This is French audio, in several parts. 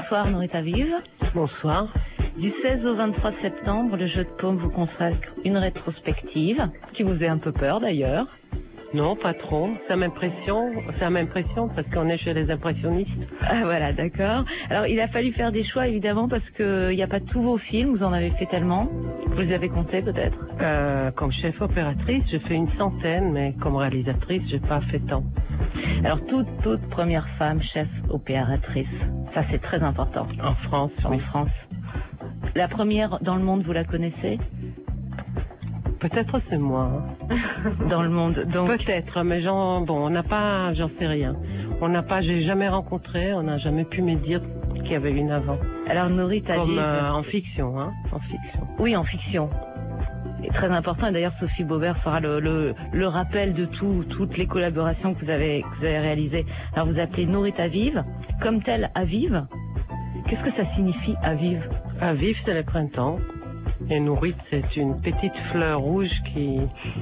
Bonsoir Norita Vive. Bonsoir. Du 16 au 23 septembre, le Jeu de Paume vous consacre une rétrospective, qui vous fait un peu peur d'ailleurs. Non, pas trop. Ça m'impressionne parce qu'on est chez les impressionnistes. Ah, voilà, d'accord. Alors, il a fallu faire des choix, évidemment, parce qu'il n'y a pas tous vos films, vous en avez fait tellement. Vous les avez comptés, peut-être? Comme chef opératrice, j'ai fait une centaine, mais comme réalisatrice, j'ai pas fait tant. Alors, toute première femme chef opératrice, ça c'est très important. En France, En France. La première dans le monde, vous la connaissez? Peut-être c'est moi. Dans le monde, donc. Peut-être, mais j'en sais rien. J'ai jamais rencontré, on n'a jamais pu me dire qu'il y avait une avant. Alors, Norita Vive. En fiction, hein. En fiction. Oui, en fiction. Et très important, et d'ailleurs Sophie Beauvert fera le rappel de toutes les collaborations que vous avez réalisées. Alors vous appelez Norita Vive, comme telle Avive. Qu'est-ce que ça signifie Avive? Avive, c'est le printemps. Et Nourite, c'est une petite fleur rouge qui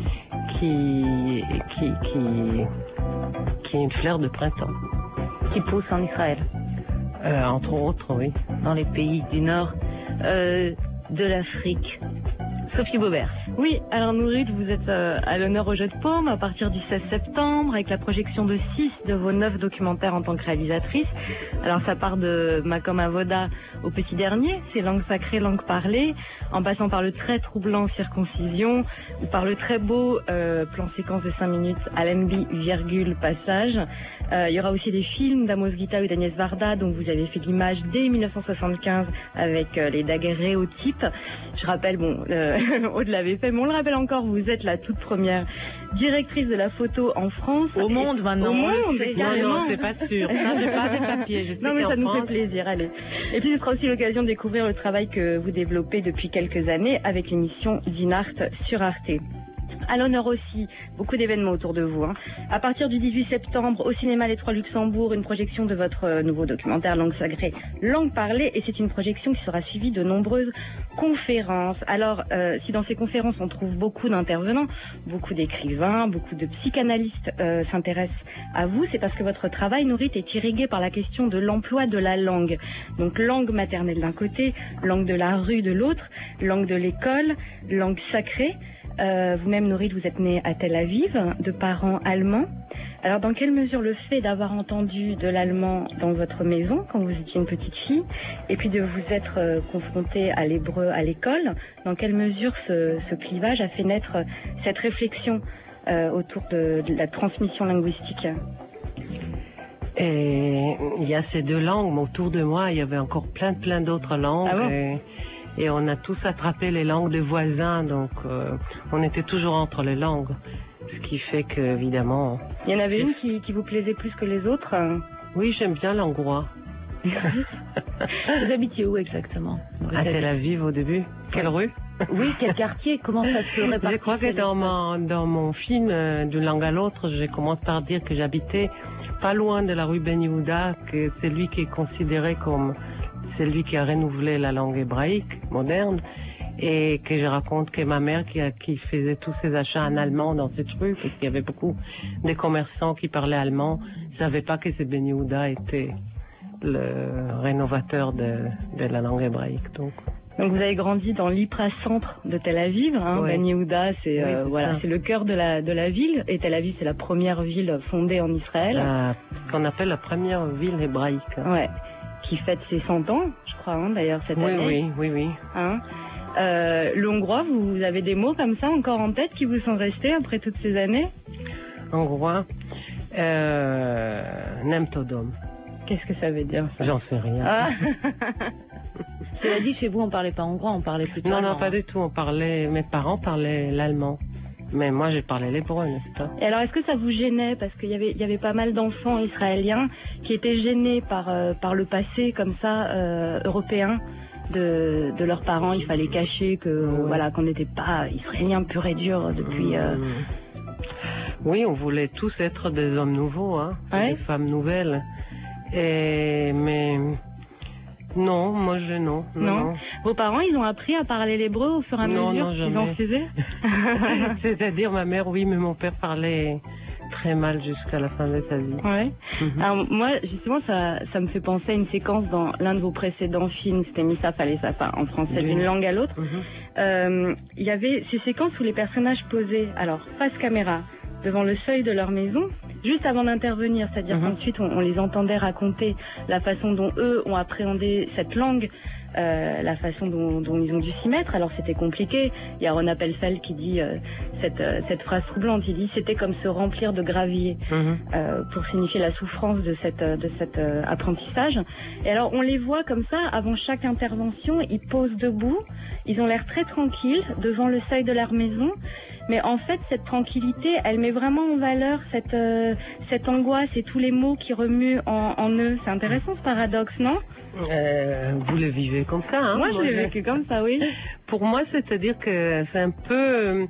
est une fleur de printemps. Qui pousse en Israël. Entre autres, oui. Dans les pays du nord de l'Afrique. Sophie Beauvert. Oui, alors Nourite, vous êtes à l'honneur au Jeu de Paume à partir du 16 septembre avec la projection de 6 de vos 9 documentaires en tant que réalisatrice. Alors ça part de Makom Avoda au Petit Dernier, c'est langue sacrée, langue parlée, en passant par le très troublant Circoncision ou par le très beau plan séquence de 5 minutes Allenby, virgule, passage. Il y aura aussi des films d'Amos Guitaou et d'Agnès Varda dont vous avez fait l'image dès 1975 avec les daguerréotypes. Je rappelle, Aude l'avait fait, mais on le rappelle encore, vous êtes la toute première directrice de la photo en France. Au monde maintenant. Au monde, carrément. Non, c'est pas sûr. Ça, j'ai pas des papiers. Non, mais ça nous fait plaisir, allez. Et puis, ce sera aussi l'occasion de découvrir le travail que vous développez depuis quelques années avec l'émission Dinart sur Arte. À l'honneur aussi, beaucoup d'événements autour de vous. À partir du 18 septembre, au cinéma Les Trois Luxembourg, une projection de votre nouveau documentaire Langue sacrée, langue parlée, et c'est une projection qui sera suivie de nombreuses conférences. Alors, si dans ces conférences on trouve beaucoup d'intervenants, beaucoup d'écrivains, beaucoup de psychanalystes s'intéressent à vous, c'est parce que votre travail, Nourite, est irrigué par la question de l'emploi de la langue. Donc, langue maternelle d'un côté, langue de la rue de l'autre, langue de l'école, langue sacrée. Vous-même, Nourite, vous êtes née à Tel Aviv, de parents allemands. Alors, dans quelle mesure le fait d'avoir entendu de l'allemand dans votre maison, quand vous étiez une petite fille, et puis de vous être confrontée à l'hébreu à l'école, dans quelle mesure ce clivage a fait naître cette réflexion autour de la transmission linguistique? Et il y a ces deux langues, mais autour de moi, il y avait encore plein d'autres langues. Ah bon? Et on a tous attrapé les langues des voisins, donc on était toujours entre les langues. Ce qui fait que, évidemment... Il y en avait une qui vous plaisait plus que les autres? Oui, j'aime bien l'hongrois. Vous habitiez où exactement? À Tel Aviv au début. Quelle rue? Oui, quel quartier? Comment ça se répartit? Je crois que dans mon film, d'une langue à l'autre, je commence par dire que j'habitais pas loin de la rue Ben Yehuda, que c'est lui qui est considéré comme... C'est lui qui a renouvelé la langue hébraïque moderne, et que je raconte que ma mère qui faisait tous ses achats en allemand dans cette rue, parce qu'il y avait beaucoup de commerçants qui parlaient allemand, ne savaient pas que ce Ben Yehuda était le rénovateur de la langue hébraïque. Donc vous avez grandi dans l'Ipra centre de Tel Aviv, Oui. Ben Yehuda, c'est ça. c'est le cœur de la ville, et Tel Aviv c'est la première ville fondée en Israël. Ce qu'on appelle la première ville hébraïque. Ouais, qui fête ses 100 ans, je crois, d'ailleurs cette année. Oui. Le hongrois, vous avez des mots comme ça encore en tête qui vous sont restés après toutes ces années? Hongrois, Nemtodom. Qu'est-ce que ça veut dire ça? J'en sais rien. Ah. Cela dit, chez vous, on parlait pas hongrois, on parlait plutôt Non, allemand. pas du tout. Mes parents parlaient l'allemand. Mais moi, j'ai parlé l'hébreu, n'est-ce pas? Et alors, est-ce que ça vous gênait? Parce qu'il y avait pas mal d'enfants israéliens qui étaient gênés par le passé, comme ça, européen, de leurs parents. Il fallait cacher qu'on n'était pas israéliens pur et dur depuis... Oui, on voulait tous être des hommes nouveaux, des femmes nouvelles. Mais non, moi non. Vos parents, ils ont appris à parler l'hébreu au fur et à mesure qu'ils en faisaient? C'est-à-dire ma mère, oui, mais mon père parlait très mal jusqu'à la fin de sa vie. Ouais. Alors moi, justement, ça me fait penser à une séquence dans l'un de vos précédents films, c'était Missa fallait Safa, en français, d'une langue à l'autre. Il y avait ces séquences où les personnages posaient, alors face caméra, devant le seuil de leur maison, juste avant d'intervenir, c'est-à-dire qu'ensuite on les entendait raconter la façon dont eux ont appréhendé cette langue, la façon dont ils ont dû s'y mettre. Alors c'était compliqué. Il y a Ron Appelfeld qui dit cette phrase troublante. Il dit c'était comme se remplir de gravier pour signifier la souffrance de cet apprentissage. Et alors on les voit comme ça avant chaque intervention. Ils posent debout. Ils ont l'air très tranquilles devant le seuil de leur maison. Mais en fait, cette tranquillité, elle met vraiment en valeur cette angoisse et tous les mots qui remuent en eux. C'est intéressant ce paradoxe, non? Vous le vivez comme ça, hein? Moi, je l'ai vécu comme ça, oui. Pour moi, c'est-à-dire que c'est un peu...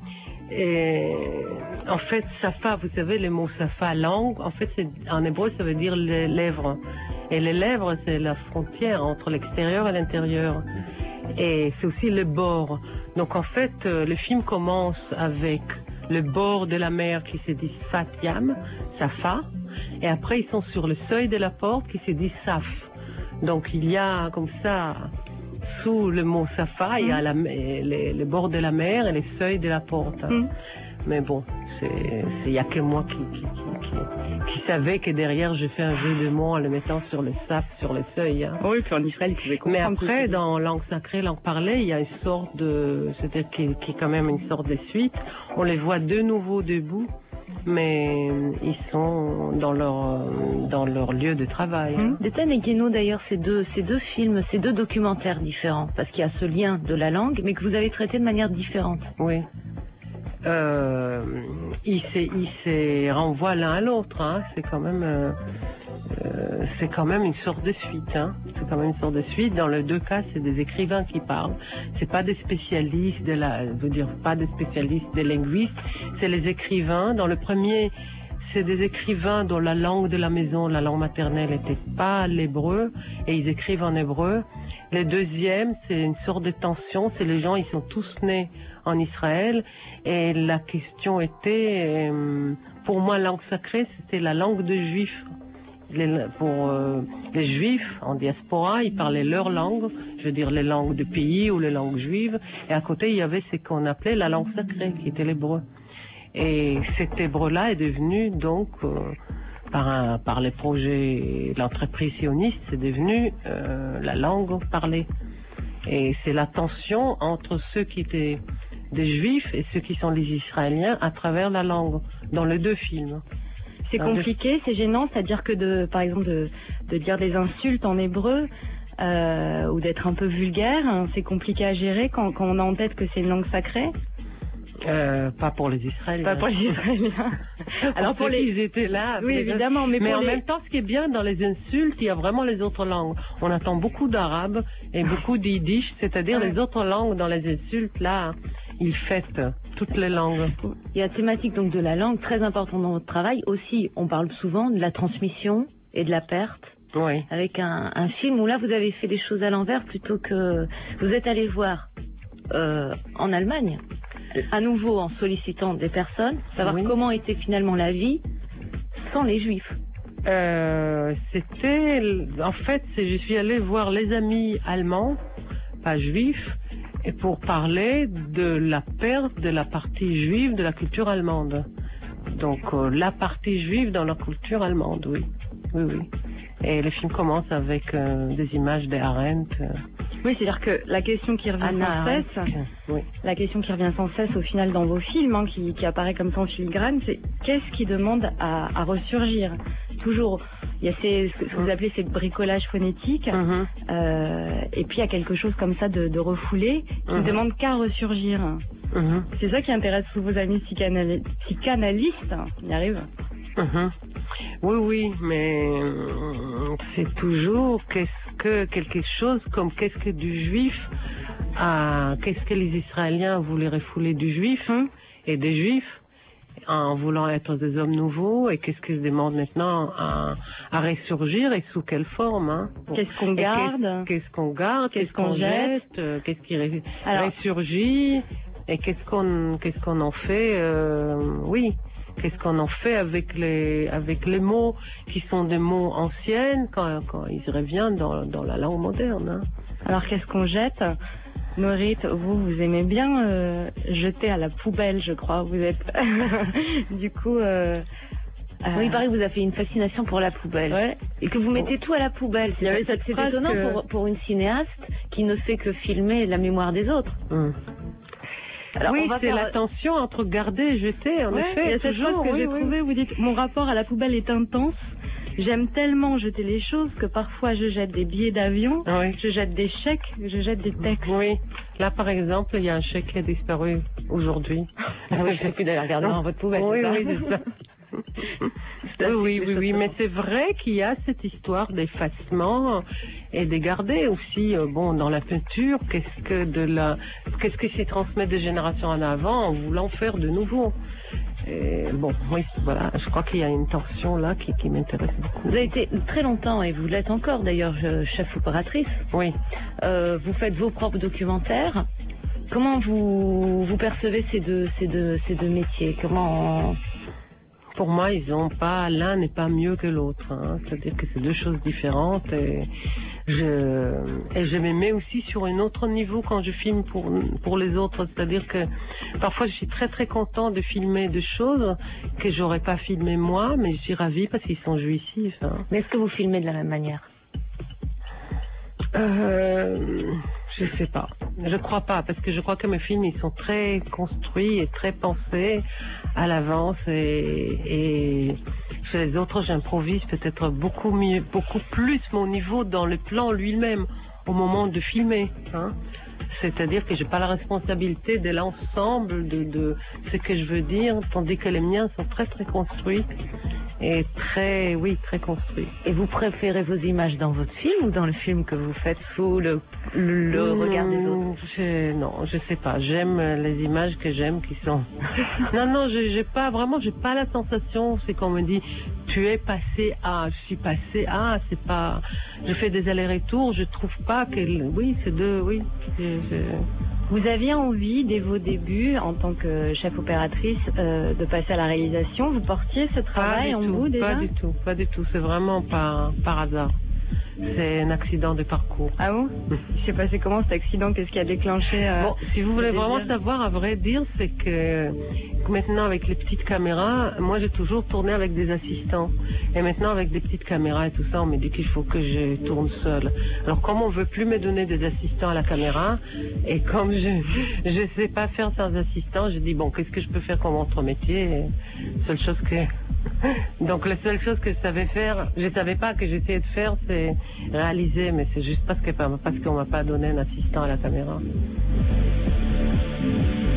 en fait, safa, vous savez, le mot safa, langue, en fait, en hébreu, ça veut dire les lèvres. Et les lèvres, c'est la frontière entre l'extérieur et l'intérieur. Et c'est aussi le bord. Donc, en fait, le film commence avec le bord de la mer qui se dit Sfat Yam, Safa. Et après, ils sont sur le seuil de la porte qui se dit Saf. Donc, il y a comme ça, sous le mot Safa, il y a le bord de la mer et les seuils de la porte. Mais bon, il n'y a que moi qui savais que derrière, je fais un jeu de mots en le mettant sur le Saf, sur le seuil. Hein. Oui, puis en Israël, ils pouvaient comprendre. Mais après, dans langue sacrée, langue parlée, il y a une sorte de... C'est-à-dire qui est quand même une sorte de suite. On les voit de nouveau debout, mais ils sont dans leur lieu de travail. D'Étienne et Guénaud, d'ailleurs, ces deux films, ces deux documentaires différents, parce qu'il y a ce lien de la langue, mais que vous avez traité de manière différente. Oui. Ils se renvoient l'un à l'autre. Hein. C'est quand même une sorte de suite. Hein. C'est quand même une sorte de suite. Dans les deux cas, c'est des écrivains qui parlent. C'est pas des spécialistes pas des spécialistes, des linguistes. C'est les écrivains. Dans le premier, c'est des écrivains dont la langue de la maison, la langue maternelle, n'était pas l'hébreu, et ils écrivent en hébreu. Le deuxième, c'est une sorte de tension. C'est les gens, ils sont tous nés en Israël, et la question était, pour moi, langue sacrée, c'était la langue de juifs. Pour les juifs en diaspora, ils parlaient leur langue, je veux dire les langues de pays ou les langues juives, et à côté il y avait ce qu'on appelait la langue sacrée, qui était l'hébreu. Et cet hébreu-là est devenu donc, par les projets, l'entreprise sioniste, c'est devenu la langue parlée. Et c'est la tension entre ceux qui étaient des juifs et ceux qui sont les Israéliens à travers la langue, dans les deux films. C'est compliqué, c'est gênant, c'est-à-dire que par exemple de dire des insultes en hébreu ou d'être un peu vulgaire, hein, c'est compliqué à gérer quand on a en tête que c'est une langue sacrée. Pas pour les Israéliens. Pas pour les Israéliens. Alors pour ils étaient là. Oui, évidemment. Mais en même temps, ce qui est bien dans les insultes, il y a vraiment les autres langues. On entend beaucoup d'arabe et beaucoup d'yiddish, c'est-à-dire les autres langues dans les insultes, là, ils fêtent toutes les langues. Il y a la thématique donc de la langue très importante dans votre travail. Aussi, on parle souvent de la transmission et de la perte. Oui. Avec un film où là, vous avez fait les choses à l'envers plutôt que... Vous êtes allé voir en Allemagne, à nouveau en sollicitant des personnes, savoir comment était finalement la vie sans les Juifs. C'était... En fait, je suis allée voir les amis allemands, pas juifs, et pour parler de la perte de la partie juive de la culture allemande. Donc, la partie juive dans la culture allemande, oui. Et le film commence avec des images des Arendt. Oui, c'est-à-dire que la question qui revient sans cesse, la question qui revient sans cesse au final dans vos films, hein, qui apparaît comme ça en filigrane, c'est qu'est-ce qui demande à ressurgir. Toujours, il y a ce que vous appelez ces bricolages phonétiques, et puis il y a quelque chose comme ça de refoulé qui ne demande qu'à ressurgir. C'est ça qui intéresse tous vos amis psychanalystes, on y arrive. Oui, mais c'est toujours quelque chose comme qu'est-ce que du juif, qu'est-ce que les Israéliens voulaient refouler du juif et des juifs en voulant être des hommes nouveaux, et qu'est-ce qu'ils demandent maintenant à ressurgir et sous quelle forme, hein. Qu'est-ce qu'on garde, qu'est-ce qu'on jette, qu'est-ce qui ressurgit, et qu'est-ce qu'on en fait, qu'est-ce qu'on en fait avec les mots qui sont des mots anciens quand ils reviennent dans la langue moderne. Hein. Alors qu'est-ce qu'on jette? Norit, vous aimez bien jeter à la poubelle, je crois. Vous êtes du coup. Oui, il paraît que vous avez fait une fascination pour la poubelle. Ouais. Et que vous mettez tout à la poubelle. Il y avait cette c'est phrase étonnant pour une cinéaste qui ne fait que filmer la mémoire des autres. Alors, oui, c'est la tension entre garder et jeter, en effet. Il y a cette phrase que j'ai trouvée, vous dites, mon rapport à la poubelle est intense. J'aime tellement jeter les choses que parfois je jette des billets d'avion, je jette des chèques, je jette des textes. Oui, là par exemple, il y a un chèque qui a disparu aujourd'hui. Oui, je plus d'aller regarder dans votre poubelle. Oui, c'est ça. Oui, mais c'est vrai qu'il y a cette histoire d'effacement et de garder aussi, dans la peinture, qu'est-ce qui s'est transmis de génération en avant en voulant faire de nouveau. Et voilà, je crois qu'il y a une tension là qui m'intéresse beaucoup. Vous avez été très longtemps, et vous l'êtes encore d'ailleurs, chef opératrice. Oui. Vous faites vos propres documentaires. Comment vous percevez ces deux métiers? Comment Pour moi, l'un n'est pas mieux que l'autre. Hein. C'est-à-dire que c'est deux choses différentes. Et je me mets aussi sur un autre niveau quand je filme pour les autres. C'est-à-dire que parfois, je suis très très content de filmer des choses que j'aurais pas filmées moi, mais je suis ravie parce qu'ils sont jouissifs. Hein. Mais est-ce que vous filmez de la même manière? Je sais pas. Je crois pas, parce que je crois que mes films, ils sont très construits et très pensés à l'avance et chez les autres, j'improvise peut-être beaucoup plus mon niveau dans le plan lui-même au moment de filmer, hein. C'est-à-dire que j'ai pas la responsabilité de l'ensemble de ce que je veux dire, tandis que les miens sont très très construits et très construits. Et vous préférez vos images dans votre film ou dans le film que vous faites sous le regard des autres? Non, je sais pas. J'aime les images que j'aime qui sont. Non, j'ai pas la sensation. C'est qu'on me dit, tu es passé à, je suis passé à. C'est pas. Je fais des allers-retours. Je trouve pas que. Oui, c'est deux. Oui. Vous aviez envie, dès vos débuts, en tant que chef opératrice, de passer à la réalisation. Vous portiez ce travail en vous déjà? Pas du tout. C'est vraiment par hasard. C'est un accident de parcours. Ah bon? Il s'est passé comment cet accident? Qu'est-ce qui a déclenché si vous voulez vraiment savoir, à vrai dire, c'est que maintenant avec les petites caméras, moi j'ai toujours tourné avec des assistants. Et maintenant avec des petites caméras et tout ça, on me dit qu'il faut que je tourne seule. Alors comme on veut plus me donner des assistants à la caméra, et comme je sais pas faire sans assistant, je dis qu'est-ce que je peux faire comme autre métier? Donc la seule chose que je savais pas que j'essayais de faire, c'est réaliser, mais c'est juste parce qu'on m'a pas donné un assistant à la caméra.